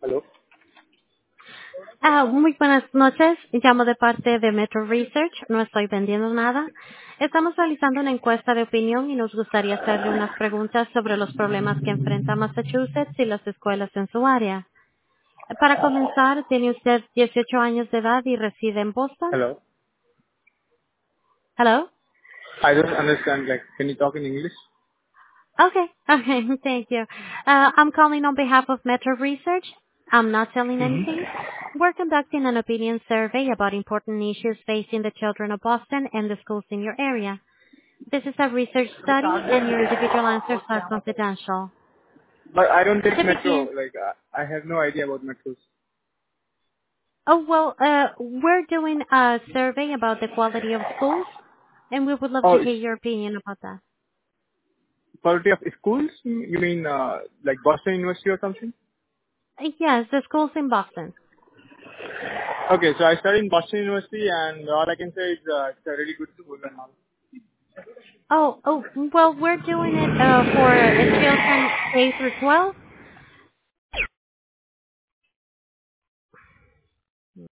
Hello. Muy buenas noches. Llamo de parte de Metro Research. No estoy vendiendo nada. Estamos realizando una encuesta de opinión y nos gustaría hacerle unas preguntas sobre los problemas que enfrenta Massachusetts y las escuelas en su área. Para comenzar, ¿tiene usted 18 años de edad y reside en Boston? Hello. Hello? I don't understand. Like, can you talk in English? Okay. Okay. Thank you. I'm calling on behalf of Metro Research. I'm not selling anything. We're conducting an opinion survey about important issues facing the children of Boston and the schools in your area. This is a research study, and your individual answers are confidential. But I don't take To metro. begin, Like, I have no idea about metros. we're doing a survey about the quality of schools, and we would love Oh, to it's hear your opinion about that. quality of schools? You mean like Boston University or something? Yes, the schools in Boston. Okay, so I studied in Boston University, and all I can say is it's a really good school and all. Well, we're doing it for children K through 12,